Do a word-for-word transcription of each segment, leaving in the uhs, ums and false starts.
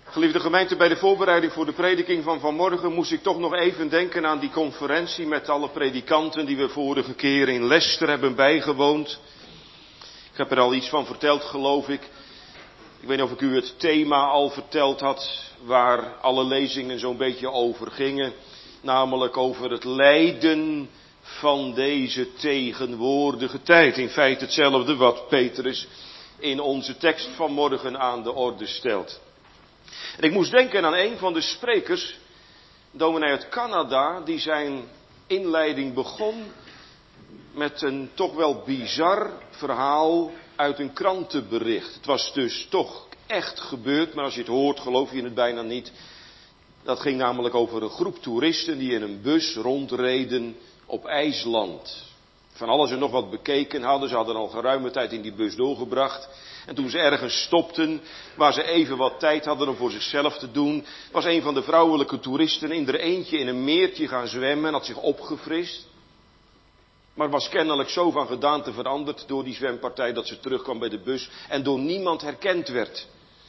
Geliefde gemeente, bij de voorbereiding voor de prediking van vanmorgen moest ik toch nog even denken aan die conferentie met alle predikanten die we vorige keer in Leicester hebben bijgewoond. Ik heb er al iets van verteld, geloof ik. Ik weet niet of ik u het thema al verteld had, waar alle lezingen zo'n beetje over gingen. Namelijk over het lijden van deze tegenwoordige tijd. In feite hetzelfde wat Petrus in onze tekst van morgen aan de orde stelt. En ik moest denken aan een van de sprekers, dominee uit Canada, die zijn inleiding begon met een toch wel bizar verhaal uit een krantenbericht. Het was dus toch echt gebeurd, maar als je het hoort geloof je het bijna niet. Dat ging namelijk over een groep toeristen die in een bus rondreden op IJsland. Van alles en nog wat bekeken hadden, ze hadden al geruime tijd in die bus doorgebracht. En toen ze ergens stopten, waar ze even wat tijd hadden om voor zichzelf te doen, was een van de vrouwelijke toeristen in er eentje in een meertje gaan zwemmen en had zich opgefrist. Maar was kennelijk zo van gedaante veranderd door die zwempartij dat ze terugkwam bij de bus en door niemand herkend werd.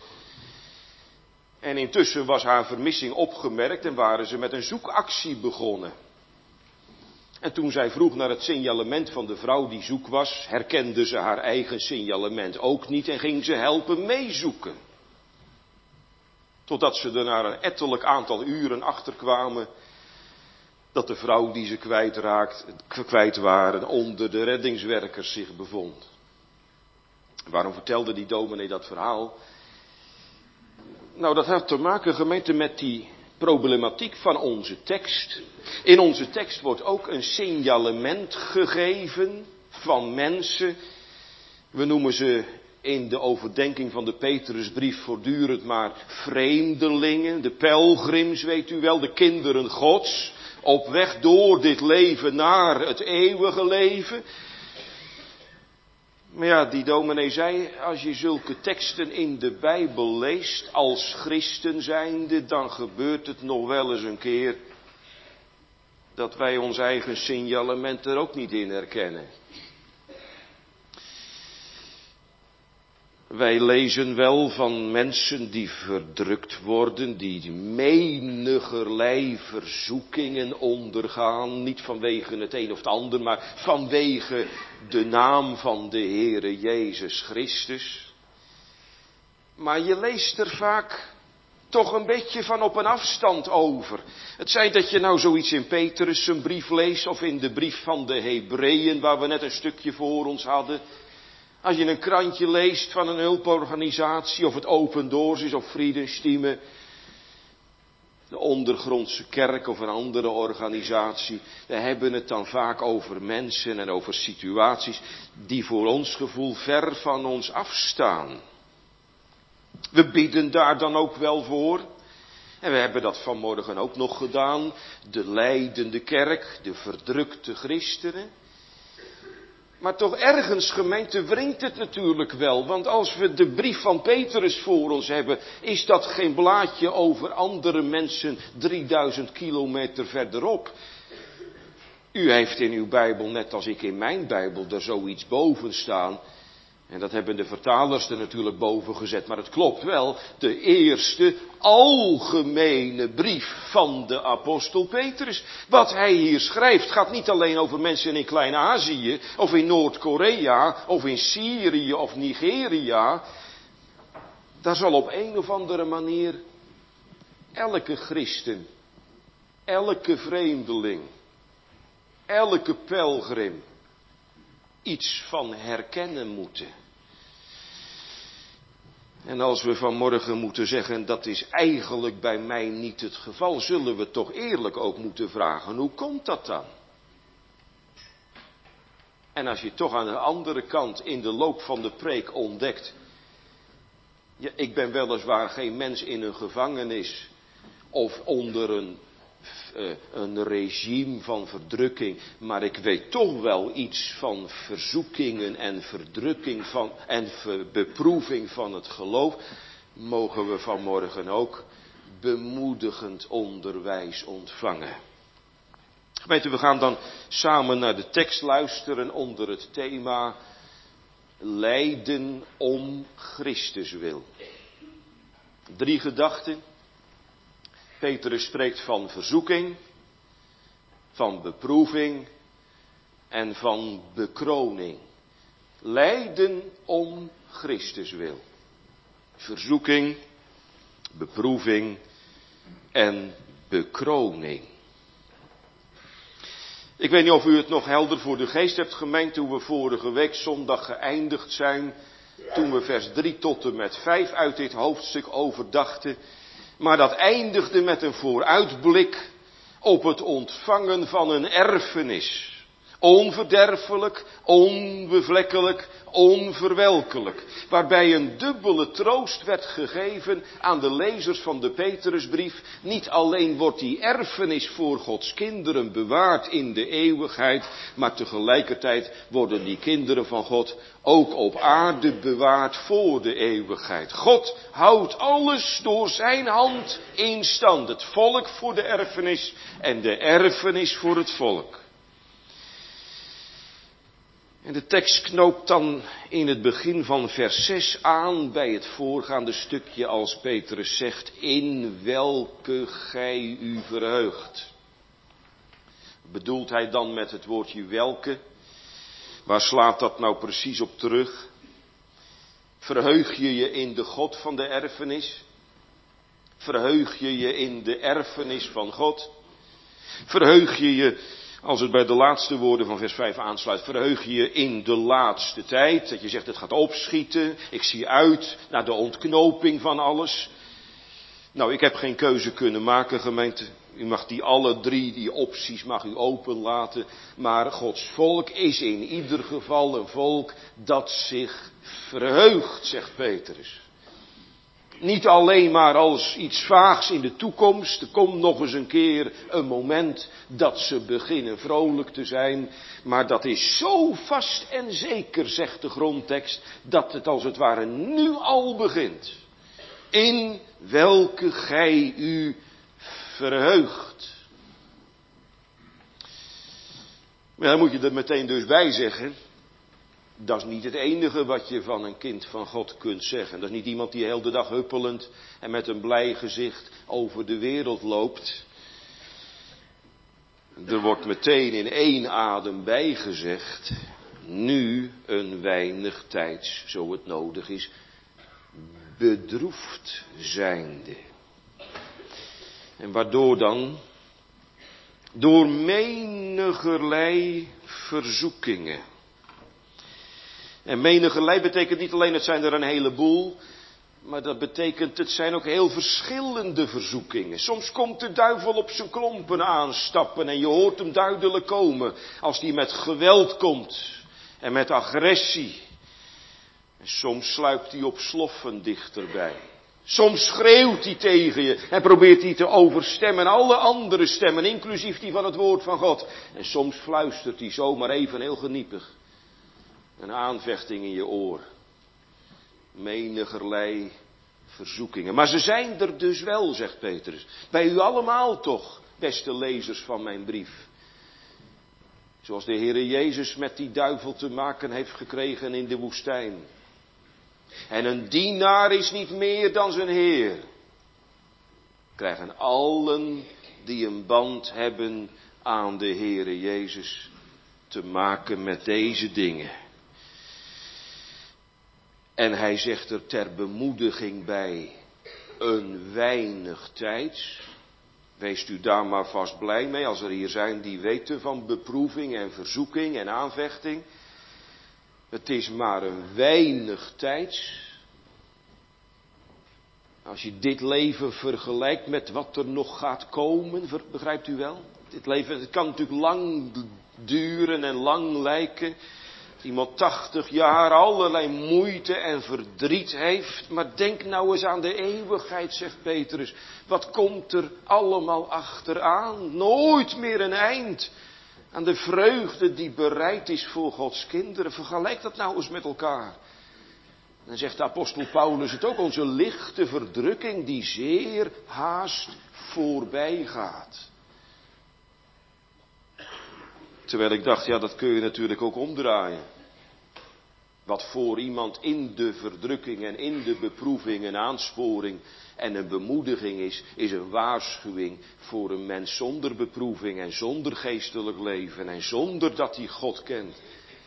En intussen was haar vermissing opgemerkt en waren ze met een zoekactie begonnen. En toen zij vroeg naar het signalement van de vrouw die zoek was, herkende ze haar eigen signalement ook niet en ging ze helpen meezoeken. Totdat ze er na een ettelijk aantal uren achterkwamen dat de vrouw die ze kwijtraakt, kwijt waren onder de reddingswerkers zich bevond. Waarom vertelde die dominee dat verhaal? Nou, dat had te maken, gemeente, met die problematiek van onze tekst. In onze tekst wordt ook een signalement gegeven van mensen. We noemen ze in de overdenking van de Petrusbrief voortdurend maar vreemdelingen, de pelgrims, weet u wel, de kinderen Gods, op weg door dit leven naar het eeuwige leven. Maar ja, die dominee zei, als je zulke teksten in de Bijbel leest als christen zijnde, dan gebeurt het nog wel eens een keer dat wij ons eigen signalement er ook niet in herkennen. Wij lezen wel van mensen die verdrukt worden, die menigerlei verzoekingen ondergaan, niet vanwege het een of het ander, maar vanwege de naam van de Heere Jezus Christus. Maar je leest er vaak toch een beetje van op een afstand over. Het zij dat je nou zoiets in Petrus zijn brief leest of in de brief van de Hebreeën waar we net een stukje voor ons hadden. Als je een krantje leest van een hulporganisatie of het Open Doors is of Friedenstieme, de ondergrondse kerk of een andere organisatie, we hebben het dan vaak over mensen en over situaties die voor ons gevoel ver van ons afstaan. We bidden daar dan ook wel voor. En we hebben dat vanmorgen ook nog gedaan. De lijdende kerk, de verdrukte christenen. Maar toch ergens, gemeente, wringt het natuurlijk wel. Want als we de brief van Petrus voor ons hebben, is dat geen blaadje over andere mensen drieduizend kilometer verderop. U heeft in uw Bijbel, net als ik in mijn Bijbel, er zoiets boven staan. En dat hebben de vertalers er natuurlijk boven gezet, maar het klopt wel. De eerste algemene brief van de apostel Petrus. Wat hij hier schrijft gaat niet alleen over mensen in Klein-Azië, of in Noord-Korea, of in Syrië of Nigeria. Daar zal op een of andere manier elke christen, elke vreemdeling, elke pelgrim iets van herkennen moeten. En als we vanmorgen moeten zeggen, dat is eigenlijk bij mij niet het geval, zullen we toch eerlijk ook moeten vragen, hoe komt dat dan? En als je toch aan de andere kant in de loop van de preek ontdekt, ja, ik ben weliswaar geen mens in een gevangenis of onder een Uh, een regime van verdrukking, maar ik weet toch wel iets van verzoekingen en verdrukking van, en ver, beproeving van het geloof, mogen we vanmorgen ook bemoedigend onderwijs ontvangen. Gemeente, we gaan dan samen naar de tekst luisteren onder het thema lijden om Christus wil. Drie gedachten. Petrus spreekt van verzoeking, van beproeving en van bekroning. Lijden om Christus wil. Verzoeking, beproeving en bekroning. Ik weet niet of u het nog helder voor de geest hebt gemeend toen we vorige week zondag geëindigd zijn. Toen we vers drie tot en met vijf uit dit hoofdstuk overdachten. Maar dat eindigde met een vooruitblik op het ontvangen van een erfenis. Onverderfelijk, onbevlekkelijk, onverwelkelijk. Waarbij een dubbele troost werd gegeven aan de lezers van de Petrusbrief. Niet alleen wordt die erfenis voor Gods kinderen bewaard in de eeuwigheid. Maar tegelijkertijd worden die kinderen van God ook op aarde bewaard voor de eeuwigheid. God houdt alles door zijn hand in stand. Het volk voor de erfenis en de erfenis voor het volk. En de tekst knoopt dan in het begin van vers zes aan bij het voorgaande stukje als Petrus zegt, in welke gij u verheugt. Bedoelt hij dan met het woordje welke? Waar slaat dat nou precies op terug? Verheug je je in de God van de erfenis? Verheug je je in de erfenis van God? Verheug je je, als het bij de laatste woorden van vers vijf aansluit, verheug je je in de laatste tijd? Dat je zegt het gaat opschieten, ik zie uit naar de ontknoping van alles. Nou, ik heb geen keuze kunnen maken, gemeente. U mag die alle drie, die opties, mag u openlaten. Maar Gods volk is in ieder geval een volk dat zich verheugt, zegt Petrus. Niet alleen maar als iets vaags in de toekomst. Er komt nog eens een keer een moment dat ze beginnen vrolijk te zijn. Maar dat is zo vast en zeker, zegt de grondtekst, dat het als het ware nu al begint. In welke gij u verheugt. Maar dan moet je er meteen dus bij zeggen. Dat is niet het enige wat je van een kind van God kunt zeggen. Dat is niet iemand die heel de dag huppelend en met een blij gezicht over de wereld loopt. Er wordt meteen in één adem bijgezegd. Nu een weinig tijds, zo het nodig is, bedroefd zijnde. En waardoor dan? Door menigerlei verzoekingen. En menigerlei betekent niet alleen, het zijn er een heleboel, maar dat betekent, het zijn ook heel verschillende verzoekingen. Soms komt de duivel op zijn klompen aanstappen en je hoort hem duidelijk komen als hij met geweld komt en met agressie. En soms sluipt hij op sloffen dichterbij. Soms schreeuwt hij tegen je en probeert hij te overstemmen alle andere stemmen, inclusief die van het woord van God. En soms fluistert hij zomaar even heel geniepig een aanvechting in je oor. Menigerlei verzoekingen. Maar ze zijn er dus wel, zegt Petrus. Bij u allemaal toch, beste lezers van mijn brief. Zoals de Heere Jezus met die duivel te maken heeft gekregen in de woestijn. En een dienaar is niet meer dan zijn Heer. Krijgen allen die een band hebben aan de Heere Jezus te maken met deze dingen. En hij zegt er ter bemoediging bij, een weinig tijds. Wees u daar maar vast blij mee, als er hier zijn die weten van beproeving en verzoeking en aanvechting. Het is maar een weinig tijds. Als je dit leven vergelijkt met wat er nog gaat komen, begrijpt u wel? Dit leven, het kan natuurlijk lang duren en lang lijken. Als iemand tachtig jaar allerlei moeite en verdriet heeft. Maar denk nou eens aan de eeuwigheid, zegt Petrus. Wat komt er allemaal achteraan? Nooit meer een eind aan de vreugde die bereid is voor Gods kinderen. Vergelijk dat nou eens met elkaar. Dan zegt de apostel Paulus het ook, onze lichte verdrukking die zeer haast voorbij gaat. Terwijl ik dacht, ja, dat kun je natuurlijk ook omdraaien. Wat voor iemand in de verdrukking en in de beproeving een aansporing en een bemoediging is, is een waarschuwing voor een mens zonder beproeving en zonder geestelijk leven en zonder dat hij God kent.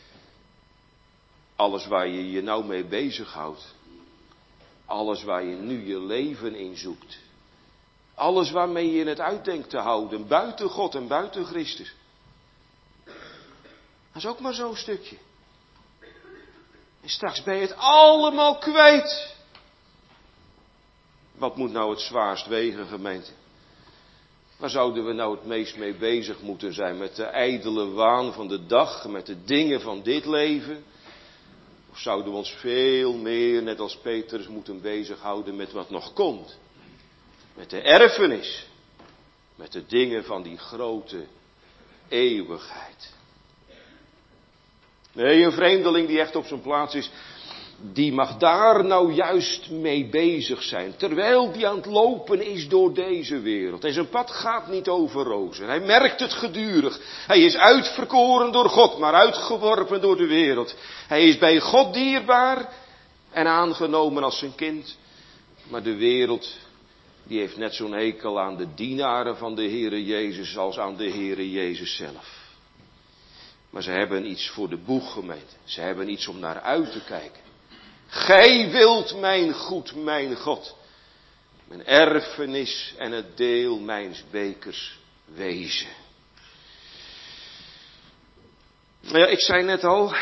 Alles waar je je nou mee bezighoudt, alles waar je nu je leven in zoekt, alles waarmee je het uitdenkt te houden, buiten God en buiten Christus. Dat is ook maar zo'n stukje. En straks ben je het allemaal kwijt. Wat moet nou het zwaarst wegen, gemeente? Waar zouden we nou het meest mee bezig moeten zijn? Met de ijdele waan van de dag, met de dingen van dit leven? Of zouden we ons veel meer, net als Petrus, moeten bezighouden met wat nog komt? Met de erfenis. Met de dingen van die grote eeuwigheid. Nee, een vreemdeling die echt op zijn plaats is, die mag daar nou juist mee bezig zijn. Terwijl die aan het lopen is door deze wereld. En zijn pad gaat niet over rozen. Hij merkt het gedurig. Hij is uitverkoren door God, maar uitgeworpen door de wereld. Hij is bij God dierbaar en aangenomen als zijn kind. Maar de wereld, die heeft net zo'n hekel aan de dienaren van de Heere Jezus als aan de Heere Jezus zelf. Maar ze hebben iets voor de boeg, gemeente. Ze hebben iets om naar uit te kijken. Gij wilt mijn goed, mijn God, mijn erfenis en het deel mijns bekers wezen. Nou ja, ik zei net al,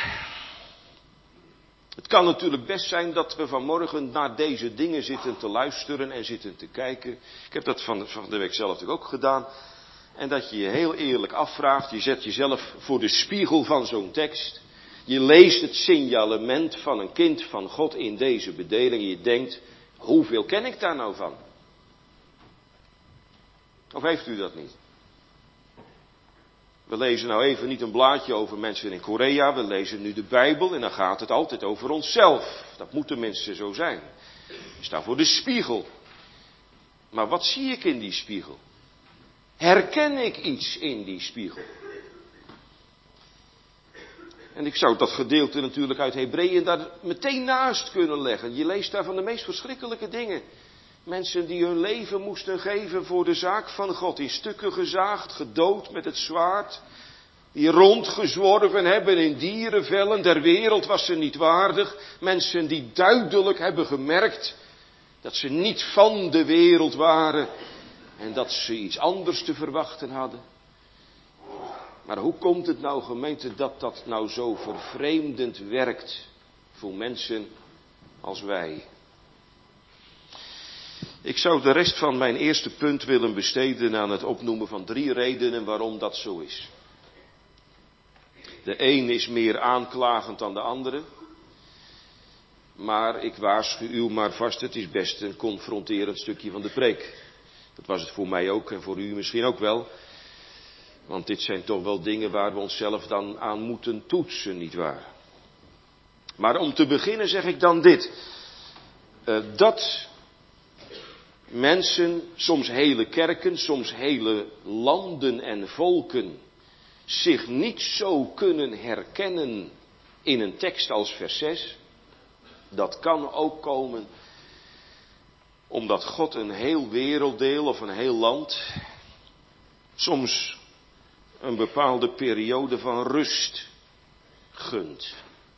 het kan natuurlijk best zijn dat we vanmorgen naar deze dingen zitten te luisteren en zitten te kijken. Ik heb dat van, van de week zelf natuurlijk ook gedaan. En dat je je heel eerlijk afvraagt, je zet jezelf voor de spiegel van zo'n tekst. Je leest het signalement van een kind van God in deze bedeling en je denkt, hoeveel ken ik daar nou van? Of heeft u dat niet? We lezen nou even niet een blaadje over mensen in Korea, we lezen nu de Bijbel en dan gaat het altijd over onszelf. Dat moet tenminste zo zijn. Je staat voor de spiegel. Maar wat zie ik in die spiegel? Herken ik iets in die spiegel? En ik zou dat gedeelte natuurlijk uit Hebreeën daar meteen naast kunnen leggen. Je leest daar van de meest verschrikkelijke dingen. Mensen die hun leven moesten geven voor de zaak van God. In stukken gezaagd, gedood met het zwaard. Die rondgezworven hebben in dierenvellen. Der wereld was ze niet waardig. Mensen die duidelijk hebben gemerkt dat ze niet van de wereld waren. En dat ze iets anders te verwachten hadden. Maar hoe komt het nou, gemeente, dat dat nou zo vervreemdend werkt voor mensen als wij? Ik zou de rest van mijn eerste punt willen besteden aan het opnoemen van drie redenen waarom dat zo is. De een is meer aanklagend dan de andere. Maar ik waarschuw u maar vast, het is best een confronterend stukje van de preek. Dat was het voor mij ook en voor u misschien ook wel. Want dit zijn toch wel dingen waar we onszelf dan aan moeten toetsen, nietwaar? Maar om te beginnen zeg ik dan dit. Uh, dat mensen, soms hele kerken, soms hele landen en volken zich niet zo kunnen herkennen in een tekst als vers zes. Dat kan ook komen omdat God een heel werelddeel of een heel land soms een bepaalde periode van rust gunt.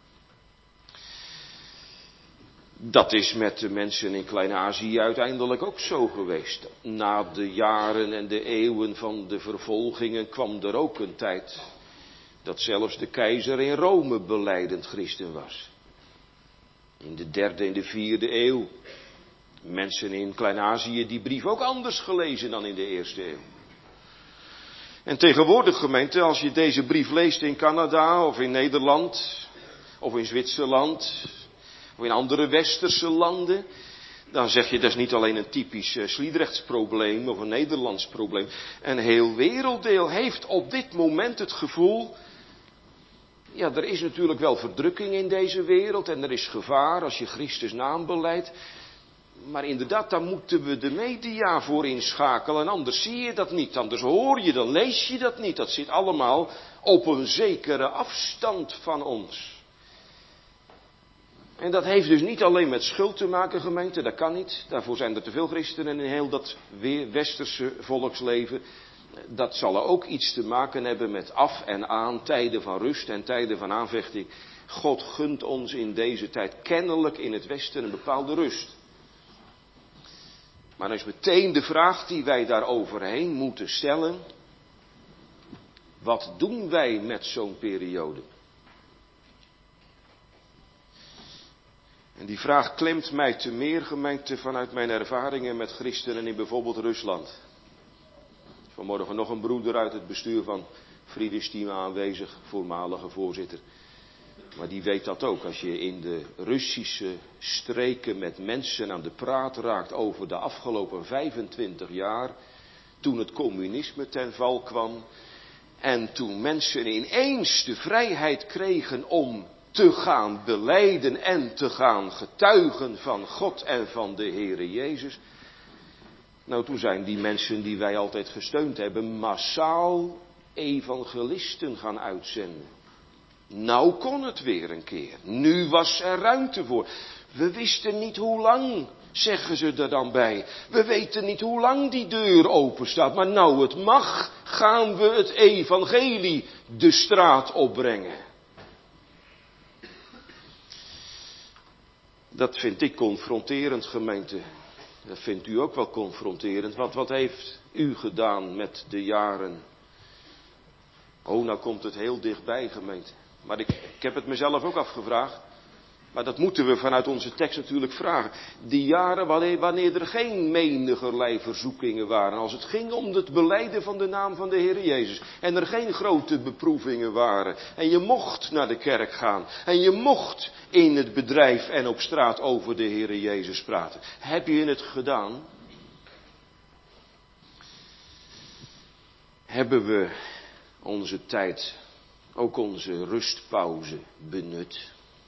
Dat is met de mensen in Klein-Azië uiteindelijk ook zo geweest. Na de jaren en de eeuwen van de vervolgingen kwam er ook een tijd dat zelfs de keizer in Rome belijdend christen was. In de derde en de vierde eeuw. Mensen in Klein-Azië die brief ook anders gelezen dan in de eerste eeuw. En tegenwoordig, gemeente, als je deze brief leest in Canada of in Nederland of in Zwitserland of in andere westerse landen, dan zeg je dat is niet alleen een typisch uh, Sliedrechtsprobleem of een Nederlands probleem. Een heel werelddeel heeft op dit moment het gevoel, ja, er is natuurlijk wel verdrukking in deze wereld en er is gevaar als je Christus naam beleidt. Maar inderdaad, daar moeten we de media voor inschakelen. En anders zie je dat niet. Anders hoor je dat, lees je dat niet. Dat zit allemaal op een zekere afstand van ons. En dat heeft dus niet alleen met schuld te maken, gemeente, dat kan niet. Daarvoor zijn er te veel christenen in heel dat westerse volksleven. Dat zal er ook iets te maken hebben met af en aan, tijden van rust en tijden van aanvechting. God gunt ons in deze tijd kennelijk in het Westen een bepaalde rust. Maar dan is meteen de vraag die wij daar overheen moeten stellen. Wat doen wij met zo'n periode? En die vraag klemt mij te meer, gemeente, vanuit mijn ervaringen met christenen in bijvoorbeeld Rusland. Vanmorgen nog een broeder uit het bestuur van Friedrich Team aanwezig, voormalige voorzitter. Maar die weet dat ook. Als je in de Russische streken met mensen aan de praat raakt over de afgelopen vijfentwintig jaar, toen het communisme ten val kwam en toen mensen ineens de vrijheid kregen om te gaan belijden en te gaan getuigen van God en van de Heere Jezus. Nou, toen zijn die mensen die wij altijd gesteund hebben massaal evangelisten gaan uitzenden. Nou kon het weer een keer. Nu was er ruimte voor. We wisten niet hoe lang, zeggen ze er dan bij. We weten niet hoe lang die deur open staat. Maar nou het mag, gaan we het evangelie de straat opbrengen. Dat vind ik confronterend, gemeente. Dat vindt u ook wel confronterend. Want wat heeft u gedaan met de jaren? Oh, nou komt het heel dichtbij, gemeente. Maar ik, ik heb het mezelf ook afgevraagd. Maar dat moeten we vanuit onze tekst natuurlijk vragen. Die jaren wanneer, wanneer er geen menigerlei verzoekingen waren. Als het ging om het belijden van de naam van de Heer Jezus. En er geen grote beproevingen waren. En je mocht naar de kerk gaan. En je mocht in het bedrijf en op straat over de Heer Jezus praten. Heb je het gedaan? Hebben we onze tijd, ook onze rustpauze, benut?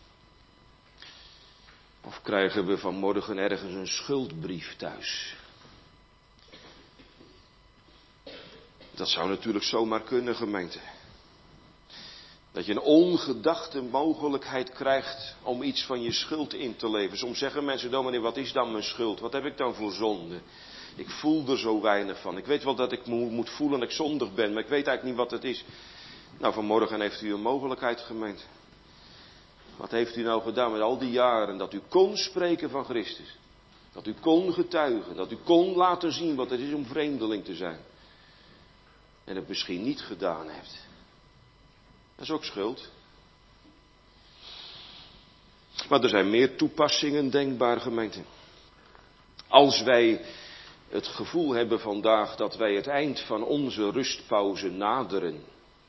Of krijgen we vanmorgen ergens een schuldbrief thuis? Dat zou natuurlijk zomaar kunnen, gemeente. Dat je een ongedachte mogelijkheid krijgt om iets van je schuld in te leveren. Soms zeggen mensen, dominee, wat is dan mijn schuld? Wat heb ik dan voor zonde? Ik voel er zo weinig van. Ik weet wel dat ik moet voelen dat ik zondig ben, maar ik weet eigenlijk niet wat het is. Nou, vanmorgen heeft u een mogelijkheid, gemeente. Wat heeft u nou gedaan met al die jaren dat u kon spreken van Christus? Dat u kon getuigen, dat u kon laten zien wat het is om vreemdeling te zijn. En het misschien niet gedaan hebt. Dat is ook schuld. Maar er zijn meer toepassingen denkbaar, gemeente. Als wij het gevoel hebben vandaag dat wij het eind van onze rustpauze naderen.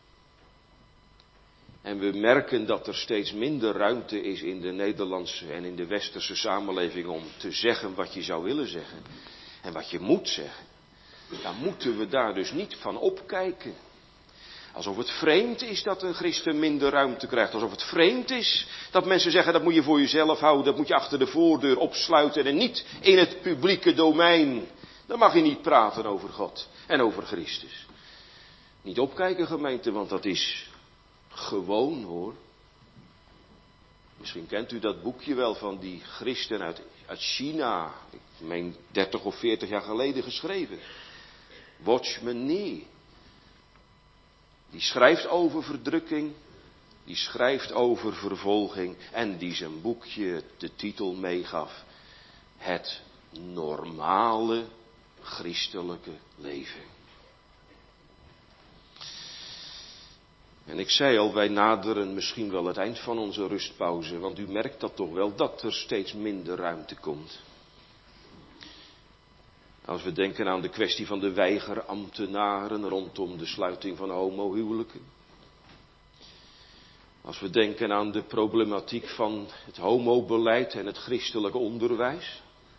En we merken dat er steeds minder ruimte is in de Nederlandse en in de westerse samenleving om te zeggen wat je zou willen zeggen. En wat je moet zeggen. Dan moeten we daar dus niet van opkijken. Alsof het vreemd is dat een christen minder ruimte krijgt. Alsof het vreemd is dat mensen zeggen dat moet je voor jezelf houden. Dat moet je achter de voordeur opsluiten en niet in het publieke domein. Dan mag je niet praten over God en over Christus. Niet opkijken, gemeente, want dat is gewoon, hoor. Misschien kent u dat boekje wel van die christen uit, uit China. Ik meen dertig of veertig jaar geleden geschreven. Watchman Nee. Die schrijft over verdrukking. Die schrijft over vervolging. En die zijn boekje de titel meegaf. Het normale christelijke leven. En ik zei al, wij naderen misschien wel het eind van onze rustpauze. Want u merkt dat toch wel, dat er steeds minder ruimte komt. Als we denken aan de kwestie van de weigerambtenaren rondom de sluiting van homohuwelijken. Als we denken aan de problematiek van het homobeleid en het christelijk onderwijs.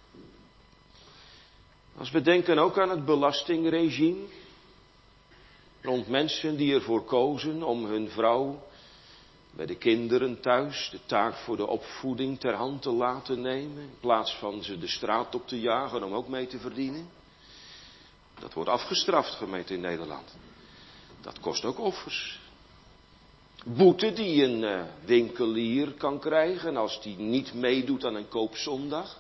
Als we denken ook aan het belastingregime. Rond mensen die ervoor kozen om hun vrouw bij de kinderen thuis de taak voor de opvoeding ter hand te laten nemen. In plaats van ze de straat op te jagen om ook mee te verdienen. Dat wordt afgestraft, gemeente, in Nederland. Dat kost ook offers. Boete die een uh, winkelier kan krijgen als die niet meedoet aan een koopzondag.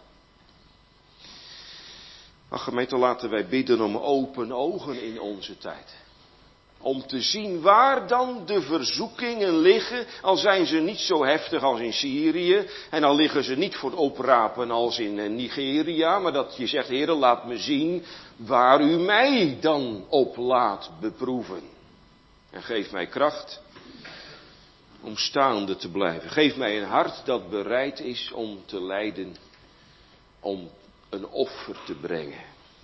Maar gemeente, laten wij bidden om open ogen in onze tijd. Om te zien waar dan de verzoekingen liggen, al zijn ze niet zo heftig als in Syrië. En al liggen ze niet voor het oprapen als in Nigeria. Maar dat je zegt, Heere, laat me zien waar u mij dan op laat beproeven. En geef mij kracht om staande te blijven. Geef mij een hart dat bereid is om te lijden, om een offer te brengen.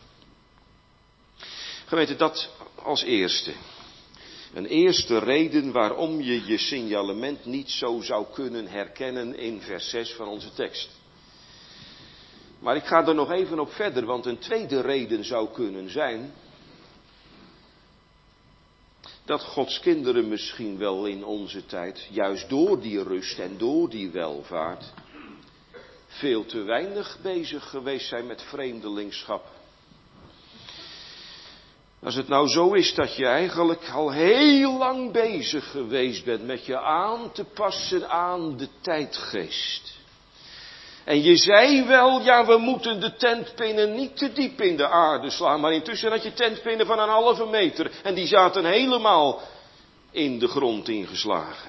Gemeente, dat als eerste. Een eerste reden waarom je je signalement niet zo zou kunnen herkennen in vers zes van onze tekst. Maar ik ga er nog even op verder, want een tweede reden zou kunnen zijn dat Gods kinderen misschien wel in onze tijd, juist door die rust en door die welvaart, veel te weinig bezig geweest zijn met vreemdelingschap. Als het nou zo is dat je eigenlijk al heel lang bezig geweest bent met je aan te passen aan de tijdgeest. En je zei wel, ja, we moeten de tentpinnen niet te diep in de aarde slaan. Maar intussen had je tentpinnen van een halve meter. En die zaten helemaal in de grond ingeslagen.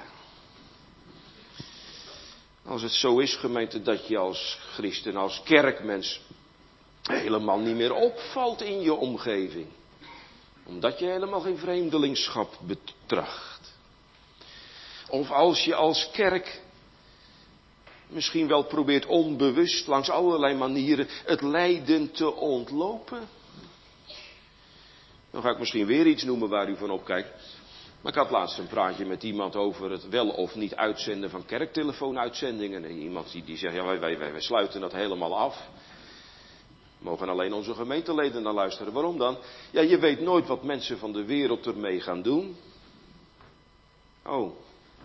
Als het zo is, gemeente, dat je als christen, als kerkmens helemaal niet meer opvalt in je omgeving. Omdat je helemaal geen vreemdelingschap betracht. Of als je als kerk misschien wel probeert onbewust langs allerlei manieren het lijden te ontlopen. Dan ga ik misschien weer iets noemen waar u van opkijkt. Maar ik had laatst een praatje met iemand over het wel of niet uitzenden van kerktelefoonuitzendingen. En iemand die, die zegt, ja wij, wij, wij sluiten dat helemaal af. We mogen alleen onze gemeenteleden naar luisteren. Waarom dan? Ja, je weet nooit wat mensen van de wereld ermee gaan doen. Oh.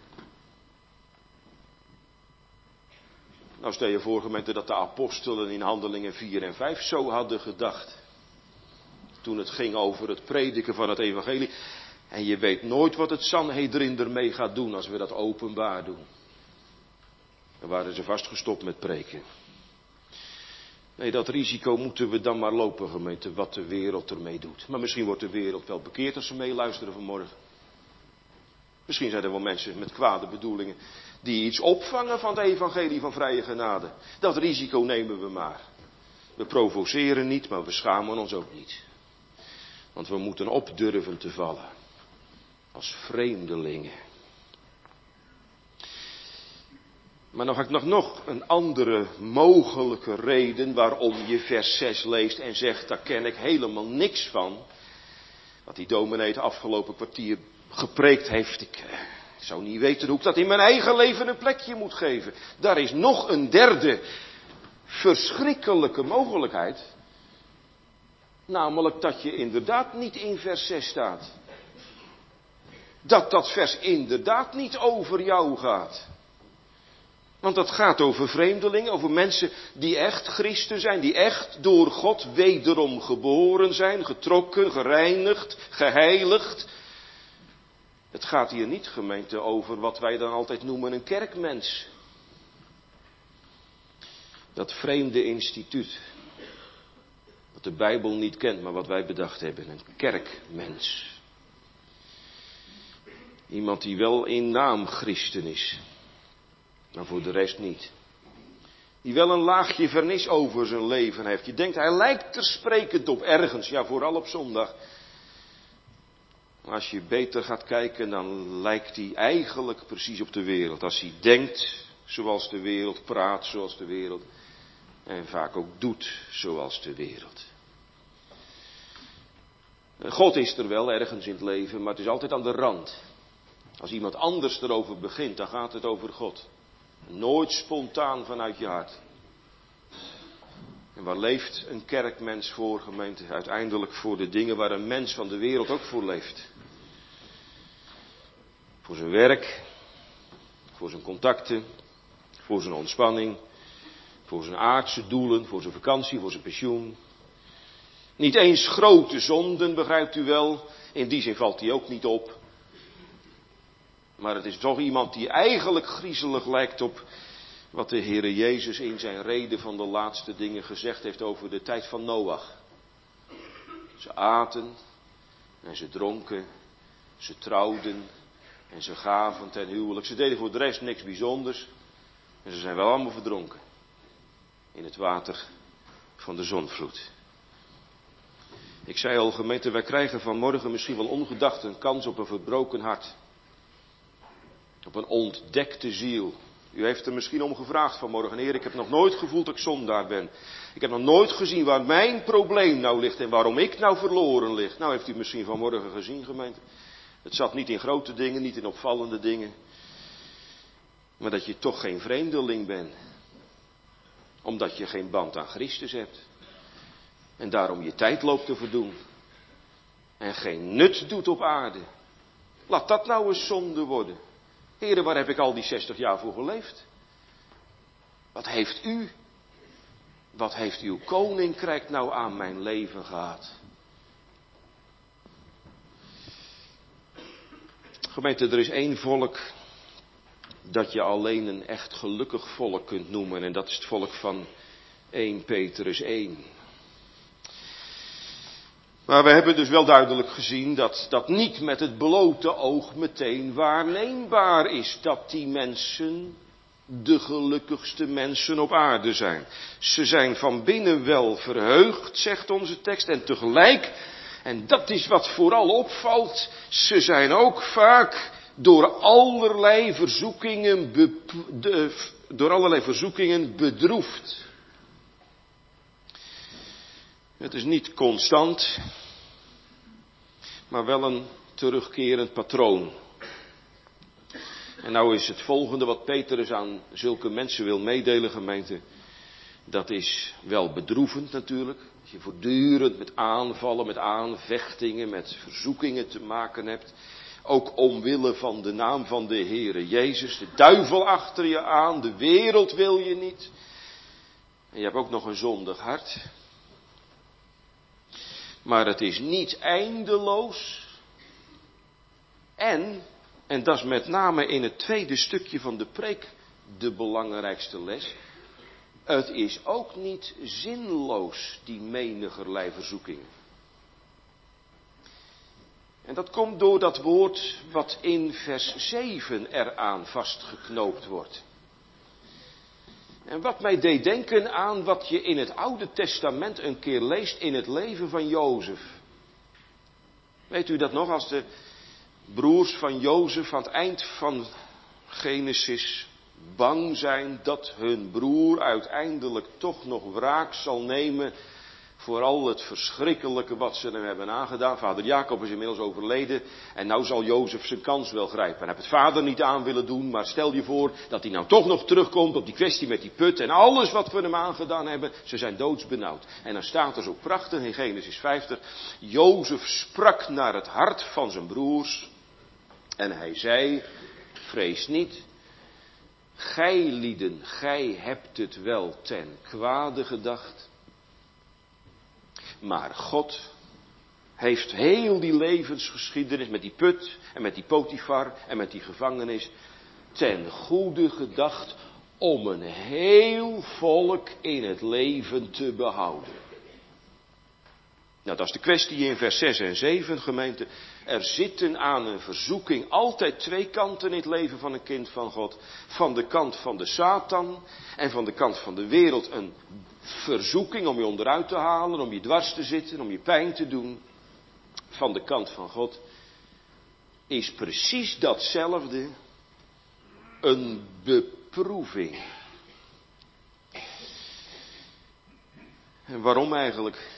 Nou stel je voor, gemeente, dat de apostelen in Handelingen vier en vijf zo hadden gedacht. Toen het ging over het prediken van het evangelie. En je weet nooit wat het Sanhedrin ermee gaat doen als we dat openbaar doen. Dan waren ze vastgestopt met preken. Nee, dat risico moeten we dan maar lopen, gemeente, wat de wereld ermee doet. Maar misschien wordt de wereld wel bekeerd als ze meeluisteren vanmorgen. Misschien zijn er wel mensen met kwade bedoelingen die iets opvangen van het evangelie van vrije genade. Dat risico nemen we maar. We provoceren niet, maar we schamen ons ook niet. Want we moeten op durven te vallen. Als vreemdelingen. Maar dan ga ik nog, nog een andere mogelijke reden waarom je vers zes leest en zegt, daar ken ik helemaal niks van. Wat die dominee het afgelopen kwartier gepreekt heeft. Ik eh, zou niet weten hoe ik dat in mijn eigen leven een plekje moet geven. Daar is nog een derde verschrikkelijke mogelijkheid. Namelijk dat je inderdaad niet in vers zes staat. Dat dat vers inderdaad niet over jou gaat. Want dat gaat over vreemdelingen, over mensen die echt christen zijn, die echt door God wederom geboren zijn, getrokken, gereinigd, geheiligd. Het gaat hier niet, gemeente, over wat wij dan altijd noemen een kerkmens. Dat vreemde instituut, dat de Bijbel niet kent, maar wat wij bedacht hebben, een kerkmens. Iemand die wel in naam christen is, maar voor de rest niet. Die wel een laagje vernis over zijn leven heeft. Je denkt, hij lijkt er sprekend op ergens, ja vooral op zondag. Maar als je beter gaat kijken, dan lijkt hij eigenlijk precies op de wereld. Als hij denkt zoals de wereld, praat zoals de wereld. En vaak ook doet zoals de wereld. God is er wel ergens in het leven, maar het is altijd aan de rand. Als iemand anders erover begint, dan gaat het over God. Nooit spontaan vanuit je hart. En waar leeft een kerkmens voor, gemeente? Uiteindelijk voor de dingen waar een mens van de wereld ook voor leeft. Voor zijn werk, voor zijn contacten, voor zijn ontspanning, voor zijn aardse doelen, voor zijn vakantie, voor zijn pensioen. Niet eens grote zonden, begrijpt u wel. In die zin valt hij ook niet op. Maar het is toch iemand die eigenlijk griezelig lijkt op wat de Heere Jezus in zijn reden van de laatste dingen gezegd heeft over de tijd van Noach. Ze aten en ze dronken, ze trouwden en ze gaven ten huwelijk. Ze deden voor de rest niks bijzonders en ze zijn wel allemaal verdronken in het water van de zonvloed. Ik zei al, gemeente, wij krijgen vanmorgen misschien wel ongedacht een kans op een verbroken hart. Op een ontdekte ziel. U heeft er misschien om gevraagd vanmorgen. Heer, ik heb nog nooit gevoeld dat ik zondaar ben. Ik heb nog nooit gezien waar mijn probleem nou ligt en waarom ik nou verloren lig. Nou heeft u misschien vanmorgen gezien, gemeente. Het zat niet in grote dingen, niet in opvallende dingen. Maar dat je toch geen vreemdeling bent. Omdat je geen band aan Christus hebt. En daarom je tijd loopt te verdoen. En geen nut doet op aarde. Laat dat nou eens zonde worden. Heren, waar heb ik al die zestig jaar voor geleefd? Wat heeft u, wat heeft uw koninkrijk nou aan mijn leven gehad? Gemeente, er is één volk dat je alleen een echt gelukkig volk kunt noemen. En dat is het volk van eerste Petrus één. Maar we hebben dus wel duidelijk gezien dat dat niet met het blote oog meteen waarneembaar is. Dat die mensen de gelukkigste mensen op aarde zijn. Ze zijn van binnen wel verheugd, zegt onze tekst. En tegelijk, en dat is wat vooral opvalt, ze zijn ook vaak door allerlei verzoekingen, be, de, door allerlei verzoekingen bedroefd. Het is niet constant, maar wel een terugkerend patroon. En nou is het volgende wat Petrus aan zulke mensen wil meedelen, gemeente. Dat is wel bedroevend natuurlijk. Als je voortdurend met aanvallen, met aanvechtingen, met verzoekingen te maken hebt. Ook omwille van de naam van de Heere Jezus. De duivel achter je aan, de wereld wil je niet. En je hebt ook nog een zondig hart. Maar het is niet eindeloos. En, en dat is met name in het tweede stukje van de preek de belangrijkste les. Het is ook niet zinloos, die menigerlei verzoekingen. En dat komt door dat woord wat in vers zeven eraan vastgeknoopt wordt. En wat mij deed denken aan wat je in het Oude Testament een keer leest in het leven van Jozef. Weet u dat nog, als de broers van Jozef aan het eind van Genesis bang zijn dat hun broer uiteindelijk toch nog wraak zal nemen voor al het verschrikkelijke wat ze hem hebben aangedaan. Vader Jacob is inmiddels overleden en nou zal Jozef zijn kans wel grijpen. Hij heeft het vader niet aan willen doen, maar stel je voor dat hij nou toch nog terugkomt op die kwestie met die put en alles wat we hem aangedaan hebben. Ze zijn doodsbenauwd. En dan staat er zo prachtig in Genesis vijftig, Jozef sprak naar het hart van zijn broers en hij zei, vrees niet. Gij lieden, gij hebt het wel ten kwade gedacht. Maar God heeft heel die levensgeschiedenis met die put en met die Potifar en met die gevangenis ten goede gedacht om een heel volk in het leven te behouden. Nou, dat is de kwestie in vers zes en zeven, gemeente. Er zitten aan een verzoeking altijd twee kanten in het leven van een kind van God. Van de kant van de Satan en van de kant van de wereld een verzoeking om je onderuit te halen, om je dwars te zitten, om je pijn te doen. Van de kant van God is precies datzelfde een beproeving. En waarom eigenlijk?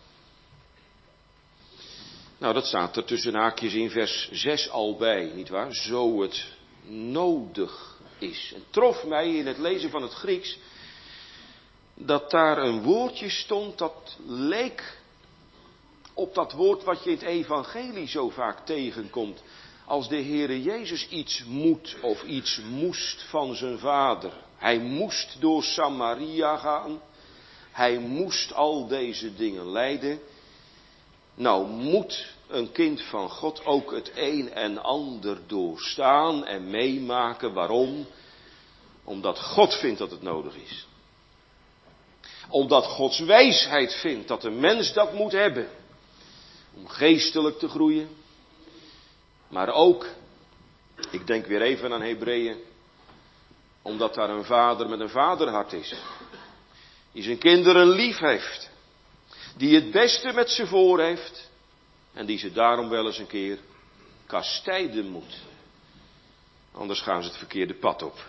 Nou, dat staat er tussen haakjes in vers zes al bij, nietwaar? Zo het nodig is. En trof mij in het lezen van het Grieks dat daar een woordje stond dat leek op dat woord wat je in het evangelie zo vaak tegenkomt. Als de Heere Jezus iets moet of iets moest van zijn vader. Hij moest door Samaria gaan. Hij moest al deze dingen lijden. Nou moet een kind van God ook het een en ander doorstaan en meemaken. Waarom? Omdat God vindt dat het nodig is. Omdat Gods wijsheid vindt dat een mens dat moet hebben. Om geestelijk te groeien. Maar ook, ik denk weer even aan Hebreeën. Omdat daar een vader met een vaderhart is. Die zijn kinderen lief heeft. Die het beste met ze voor heeft. En die ze daarom wel eens een keer kastijden moet. Anders gaan ze het verkeerde pad op.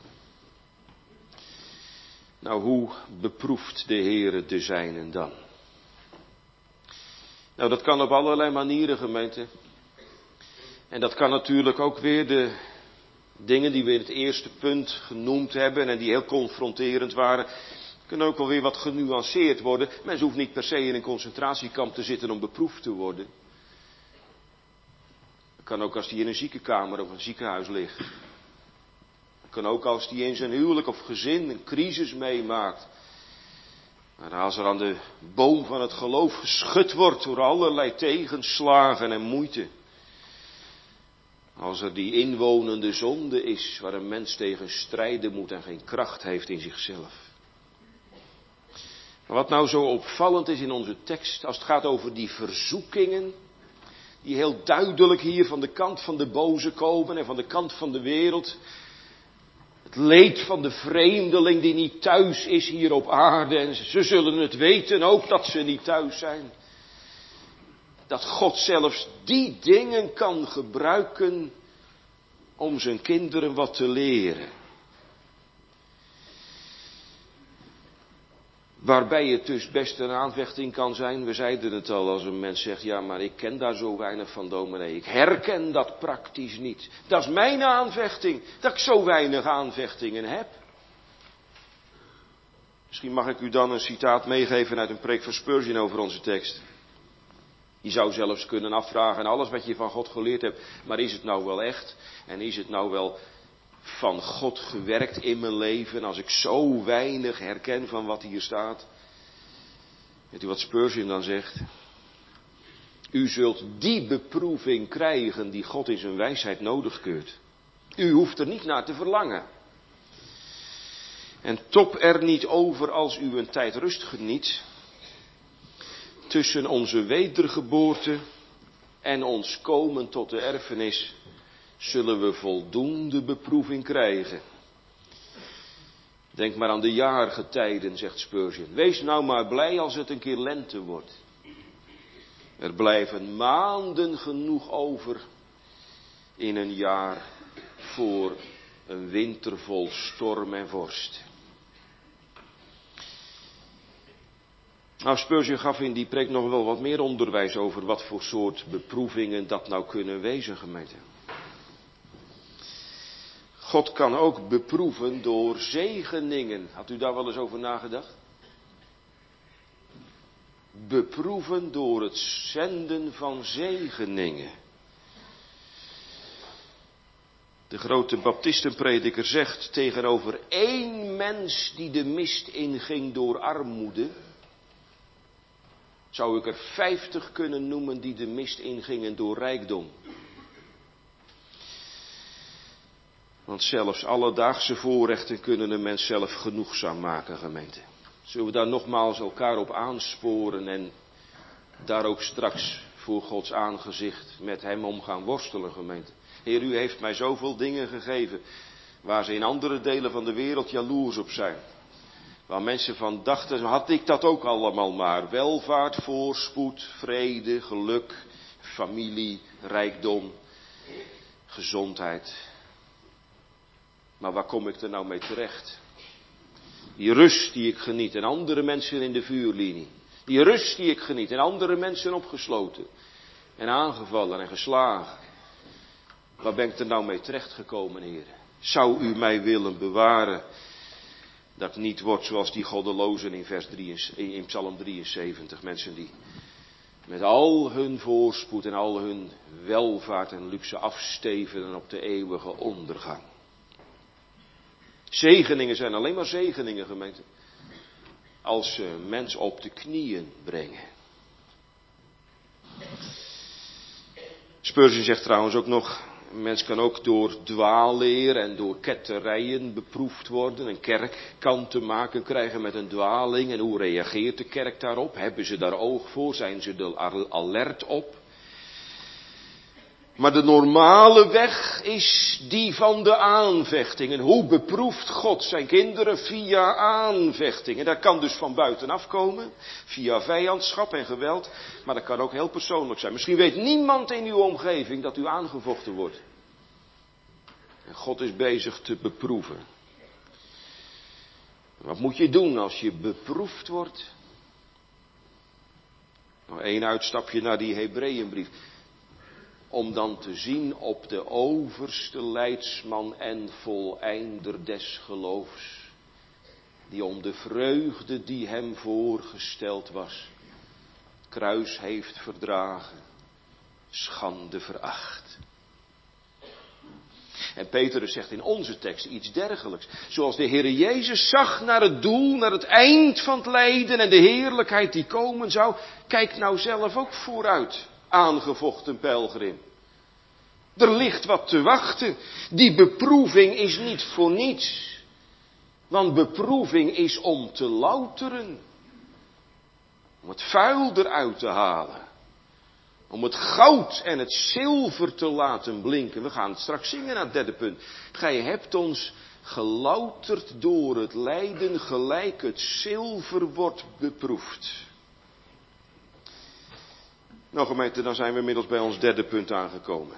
Nou, hoe beproeft de Heere de zijnen dan? Nou, dat kan op allerlei manieren, gemeente. En dat kan natuurlijk ook weer de dingen die we in het eerste punt genoemd hebben en die heel confronterend waren, kunnen ook wel weer wat genuanceerd worden. Mensen hoeft niet per se in een concentratiekamp te zitten om beproefd te worden. Dat kan ook als die in een ziekenkamer of een ziekenhuis ligt. Dat kan ook als die in zijn huwelijk of gezin een crisis meemaakt. Maar als er aan de boom van het geloof geschud wordt door allerlei tegenslagen en moeite. Als er die inwonende zonde is waar een mens tegen strijden moet en geen kracht heeft in zichzelf. Maar wat nou zo opvallend is in onze tekst, als het gaat over die verzoekingen, die heel duidelijk hier van de kant van de boze komen en van de kant van de wereld. Het leed van de vreemdeling die niet thuis is hier op aarde en ze zullen het weten ook dat ze niet thuis zijn. Dat God zelfs die dingen kan gebruiken om zijn kinderen wat te leren. Waarbij het dus best een aanvechting kan zijn. We zeiden het al, als een mens zegt, ja maar ik ken daar zo weinig van, dominee. Ik herken dat praktisch niet. Dat is mijn aanvechting, dat ik zo weinig aanvechtingen heb. Misschien mag ik u dan een citaat meegeven uit een preek van Spurgeon over onze tekst. Je zou zelfs kunnen afvragen, alles wat je van God geleerd hebt, maar is het nou wel echt? En is het nou wel van God gewerkt in mijn leven, als ik zo weinig herken van wat hier staat? Weet u wat Spurgeon dan zegt? U zult die beproeving krijgen die God in zijn wijsheid nodig keurt. U hoeft er niet naar te verlangen. En top er niet over als u een tijd rust geniet. Tussen onze wedergeboorte en ons komen tot de erfenis zullen we voldoende beproeving krijgen. Denk maar aan de jaargetijden, zegt Spurgeon. Wees nou maar blij als het een keer lente wordt. Er blijven maanden genoeg over in een jaar voor een winter vol storm en vorst. Nou, Spurgeon gaf in die preek nog wel wat meer onderwijs over wat voor soort beproevingen dat nou kunnen wezen, gemeente. God kan ook beproeven door zegeningen. Had u daar wel eens over nagedacht? Beproeven door het zenden van zegeningen. De grote baptistenprediker zegt tegenover één mens die de mist inging door armoede, zou ik er vijftig kunnen noemen die de mist ingingen door rijkdom. Want zelfs alledaagse voorrechten kunnen een mens zelf genoegzaam maken, gemeente. Zullen we daar nogmaals elkaar op aansporen en daar ook straks voor Gods aangezicht met hem om gaan worstelen, gemeente. Heer, u heeft mij zoveel dingen gegeven waar ze in andere delen van de wereld jaloers op zijn. Waar mensen van dachten, had ik dat ook allemaal maar. Welvaart, voorspoed, vrede, geluk, familie, rijkdom, gezondheid. Maar waar kom ik er nou mee terecht? Die rust die ik geniet en andere mensen in de vuurlinie. Die rust die ik geniet en andere mensen opgesloten. En aangevallen en geslagen. Waar ben ik er nou mee terechtgekomen, Heer? Zou u mij willen bewaren dat ik niet word zoals die goddelozen in, vers drie, in Psalm drieënzeventig. Mensen die met al hun voorspoed en al hun welvaart en luxe afstevenen op de eeuwige ondergang. Zegeningen zijn alleen maar zegeningen, gemeente, als ze mens op de knieën brengen. Spurgeon zegt trouwens ook nog, een mens kan ook door dwaalleer en door ketterijen beproefd worden. Een kerk kan te maken krijgen met een dwaling. En hoe reageert de kerk daarop? Hebben ze daar oog voor? Zijn ze er alert op? Maar de normale weg is die van de aanvechting. En hoe beproeft God zijn kinderen? Via aanvechting. En dat kan dus van buitenaf komen. Via vijandschap en geweld. Maar dat kan ook heel persoonlijk zijn. Misschien weet niemand in uw omgeving dat u aangevochten wordt. En God is bezig te beproeven. Wat moet je doen als je beproefd wordt? Nog één uitstapje naar die Hebreeënbrief. Om dan te zien op de overste leidsman en voleinder des geloofs. Die om de vreugde die hem voorgesteld was, kruis heeft verdragen, schande veracht. En Petrus zegt in onze tekst iets dergelijks. Zoals de Heer Jezus zag naar het doel, naar het eind van het lijden en de heerlijkheid die komen zou. Kijk nou zelf ook vooruit, aangevochten pelgrim. Er ligt wat te wachten. Die beproeving is niet voor niets. Want beproeving is om te louteren. Om het vuil eruit te halen. Om het goud en het zilver te laten blinken. We gaan het straks zingen aan het derde punt. Gij hebt ons gelouterd door het lijden, gelijk het zilver wordt beproefd. Nou gemeente, dan zijn we inmiddels bij ons derde punt aangekomen.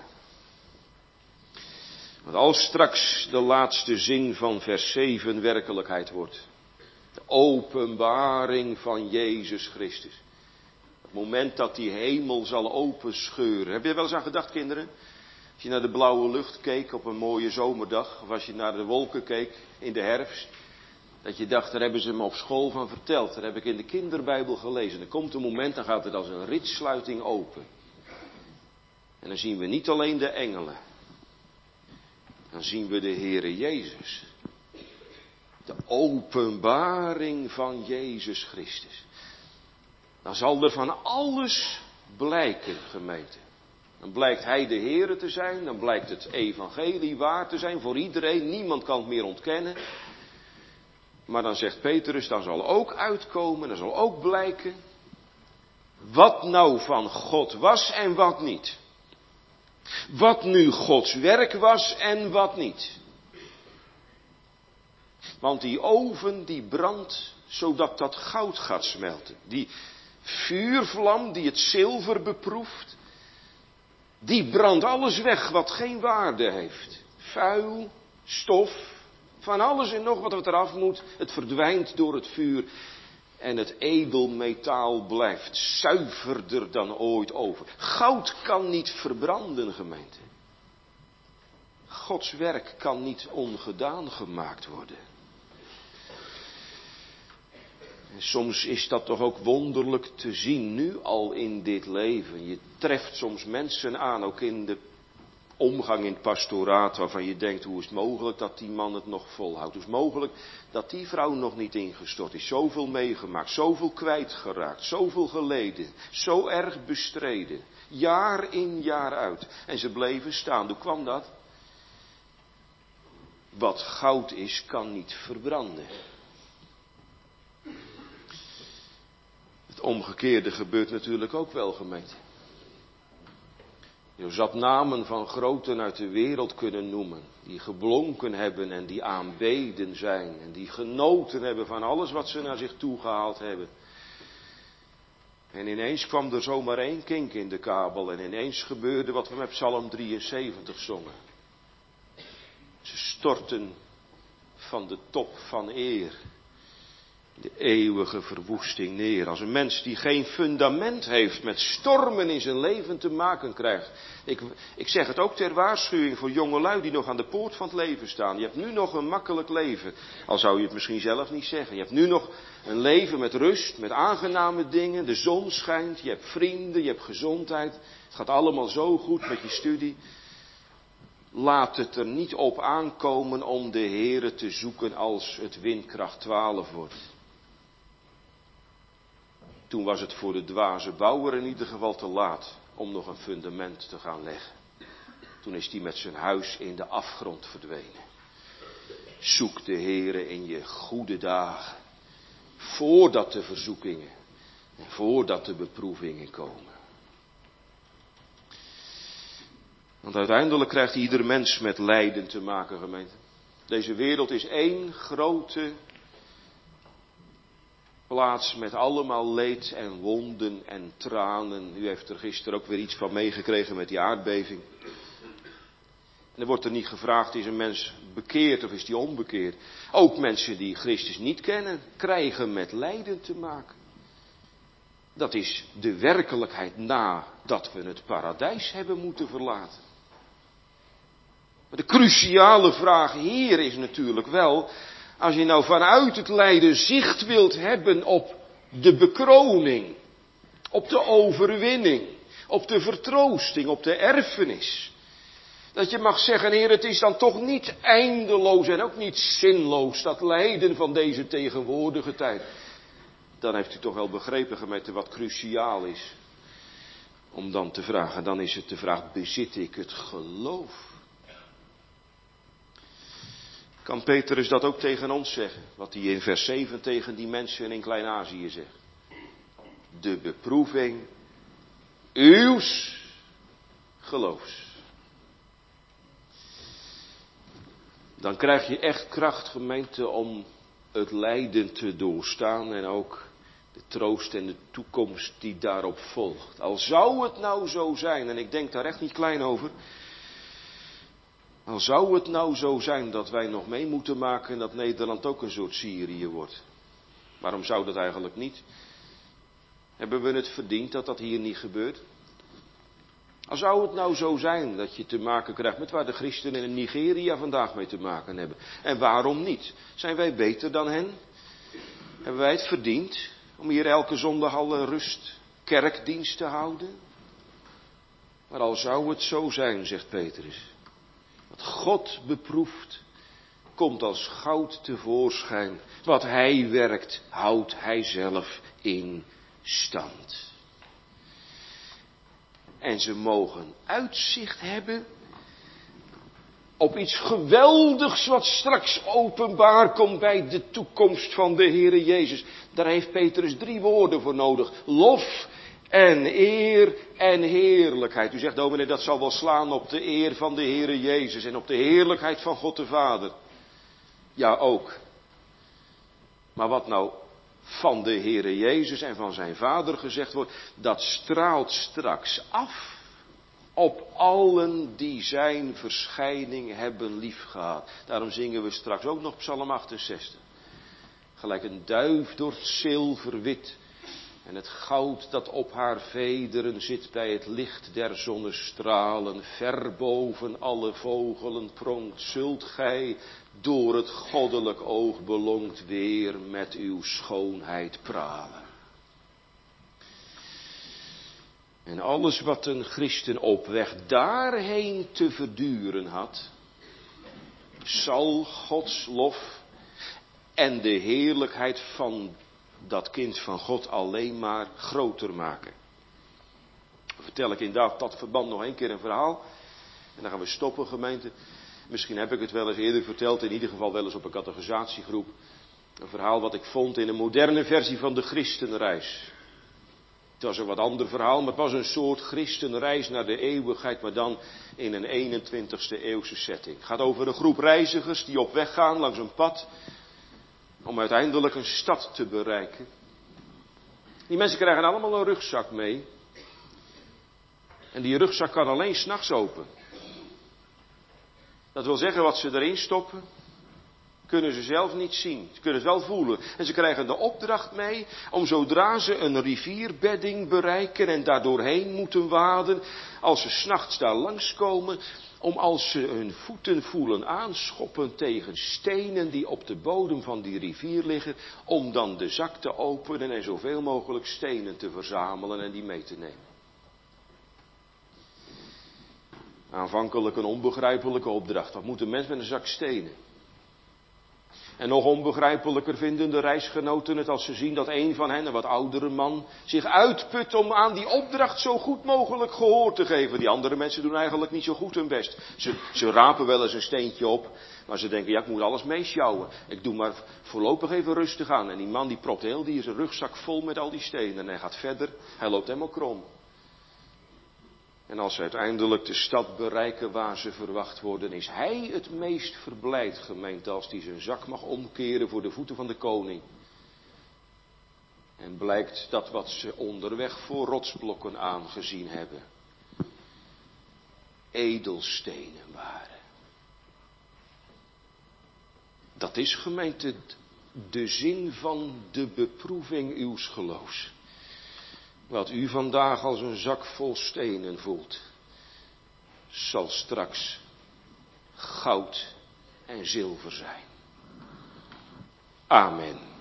Want als straks de laatste zin van vers zeven werkelijkheid wordt. De openbaring van Jezus Christus. Het moment dat die hemel zal openscheuren. Heb je er wel eens aan gedacht, kinderen? Als je naar de blauwe lucht keek op een mooie zomerdag. Of als je naar de wolken keek in de herfst. Dat je dacht, daar hebben ze me op school van verteld. Dat heb ik in de kinderbijbel gelezen. Er komt een moment, dan gaat het als een ritsluiting open. En dan zien we niet alleen de engelen. Dan zien we de Heere Jezus. De openbaring van Jezus Christus. Dan zal er van alles blijken, gemeente. Dan blijkt Hij de Heere te zijn. Dan blijkt het evangelie waar te zijn voor iedereen. Niemand kan het meer ontkennen. Maar dan zegt Petrus, dan zal ook uitkomen, dan zal ook blijken. Wat nou van God was en wat niet. Wat nu Gods werk was en wat niet. Want die oven die brandt zodat dat goud gaat smelten. Die vuurvlam die het zilver beproeft. Die brandt alles weg wat geen waarde heeft. Vuil, stof, van alles en nog wat er eraf moet. Het verdwijnt door het vuur. En het edelmetaal blijft zuiverder dan ooit over. Goud kan niet verbranden, gemeente. Gods werk kan niet ongedaan gemaakt worden. En soms is dat toch ook wonderlijk te zien, nu al in dit leven. Je treft soms mensen aan, ook in de omgang in het pastoraat, waarvan je denkt, hoe is het mogelijk dat die man het nog volhoudt? Hoe is het mogelijk dat die vrouw nog niet ingestort is? Zoveel meegemaakt, zoveel kwijtgeraakt, zoveel geleden, zo erg bestreden. Jaar in, jaar uit. En ze bleven staan. Hoe kwam dat? Wat goud is, kan niet verbranden. Het omgekeerde gebeurt natuurlijk ook wel, gemeente. Je zat namen van groten uit de wereld kunnen noemen. Die geblonken hebben en die aanbeden zijn. En die genoten hebben van alles wat ze naar zich toe gehaald hebben. En ineens kwam er zomaar één kink in de kabel. En ineens gebeurde wat we met Psalm drieënzeventig zongen. Ze stortten van de top van eer. De eeuwige verwoesting neer. Als een mens die geen fundament heeft, met stormen in zijn leven te maken krijgt. Ik, ik zeg het ook ter waarschuwing voor jongelui die nog aan de poort van het leven staan. Je hebt nu nog een makkelijk leven. Al zou je het misschien zelf niet zeggen. Je hebt nu nog een leven met rust, met aangename dingen. De zon schijnt, je hebt vrienden, je hebt gezondheid. Het gaat allemaal zo goed met je studie. Laat het er niet op aankomen om de Heere te zoeken als het windkracht twaalf wordt. Toen was het voor de dwaze bouwer in ieder geval te laat om nog een fundament te gaan leggen. Toen is hij met zijn huis in de afgrond verdwenen. Zoek de Heere in je goede dagen, voordat de verzoekingen en voordat de beproevingen komen. Want uiteindelijk krijgt ieder mens met lijden te maken, gemeente. Deze wereld is één grote plaats met allemaal leed en wonden en tranen. U heeft er gisteren ook weer iets van meegekregen met die aardbeving. En er wordt er niet gevraagd, is een mens bekeerd of is die onbekeerd? Ook mensen die Christus niet kennen, krijgen met lijden te maken. Dat is de werkelijkheid nadat we het paradijs hebben moeten verlaten. Maar de cruciale vraag hier is natuurlijk wel, als je nou vanuit het lijden zicht wilt hebben op de bekroning, op de overwinning, op de vertroosting, op de erfenis. Dat je mag zeggen, Heer, het is dan toch niet eindeloos en ook niet zinloos, dat lijden van deze tegenwoordige tijd. Dan heeft u toch wel begrepen, gemeente, wat cruciaal is. Om dan te vragen, dan is het de vraag, bezit ik het geloof? Kan Petrus dat ook tegen ons zeggen? Wat hij in vers zeven tegen die mensen in Klein-Azië zegt. De beproeving uws geloofs. Dan krijg je echt kracht, gemeente, om het lijden te doorstaan en ook de troost en de toekomst die daarop volgt. Al zou het nou zo zijn, en ik denk daar echt niet klein over. Al zou het nou zo zijn dat wij nog mee moeten maken en dat Nederland ook een soort Syrië wordt. Waarom zou dat eigenlijk niet? Hebben we het verdiend dat dat hier niet gebeurt? Al zou het nou zo zijn dat je te maken krijgt met waar de christenen in Nigeria vandaag mee te maken hebben. En waarom niet? Zijn wij beter dan hen? Hebben wij het verdiend om hier elke zondag al een rust kerkdienst te houden? Maar al zou het zo zijn, zegt Petrus. Wat God beproeft, komt als goud tevoorschijn. Wat hij werkt, houdt hij zelf in stand. En ze mogen uitzicht hebben op iets geweldigs wat straks openbaar komt bij de toekomst van de Heere Jezus. Daar heeft Petrus drie woorden voor nodig. Lof en eer en heerlijkheid. U zegt, dominee, dat zal wel slaan op de eer van de Heere Jezus en op de heerlijkheid van God de Vader. Ja, ook. Maar wat nou van de Heere Jezus en van zijn Vader gezegd wordt, dat straalt straks af op allen die zijn verschijning hebben liefgehad. Daarom zingen we straks ook nog Psalm achtenzestig. Gelijk een duif door het zilverwit en het goud dat op haar vederen zit bij het licht der zonnestralen, ver boven alle vogelen pronkt, zult gij door het goddelijk oog belonkt weer met uw schoonheid pralen. En alles wat een christen op weg daarheen te verduren had, zal Gods lof en de heerlijkheid van dat kind van God alleen maar groter maken. Vertel ik in dat, dat verband nog een keer een verhaal. En dan gaan we stoppen, gemeente. Misschien heb ik het wel eens eerder verteld, in ieder geval wel eens op een categorisatiegroep. Een verhaal wat ik vond in een moderne versie van de Christenreis. Het was een wat ander verhaal, maar het was een soort Christenreis naar de eeuwigheid, maar dan in een eenentwintigste eeuwse setting. Het gaat over een groep reizigers die op weg gaan langs een pad om uiteindelijk een stad te bereiken. Die mensen krijgen allemaal een rugzak mee. En die rugzak kan alleen 's nachts open. Dat wil zeggen, wat ze erin stoppen, kunnen ze zelf niet zien. Ze kunnen het wel voelen. En ze krijgen de opdracht mee om zodra ze een rivierbedding bereiken en daar doorheen moeten waden, als ze 's nachts daar langskomen, om als ze hun voeten voelen aanschoppen tegen stenen die op de bodem van die rivier liggen, om dan de zak te openen en zoveel mogelijk stenen te verzamelen en die mee te nemen. Aanvankelijk een onbegrijpelijke opdracht. Wat moet een mens met een zak stenen? En nog onbegrijpelijker vinden de reisgenoten het als ze zien dat een van hen, een wat oudere man, zich uitput om aan die opdracht zo goed mogelijk gehoor te geven. Die andere mensen doen eigenlijk niet zo goed hun best. Ze, ze rapen wel eens een steentje op, maar ze denken, ja, ik moet alles meesjouwen. Ik doe maar voorlopig even rustig aan. En die man die propt heel die zijn rugzak vol met al die stenen. En hij gaat verder, hij loopt helemaal krom. En als ze uiteindelijk de stad bereiken waar ze verwacht worden, is hij het meest verblijd, gemeente, als hij zijn zak mag omkeren voor de voeten van de koning. En blijkt dat wat ze onderweg voor rotsblokken aangezien hebben, edelstenen waren. Dat is, gemeente, de zin van de beproeving uws geloofs. Wat u vandaag als een zak vol stenen voelt, zal straks goud en zilver zijn. Amen.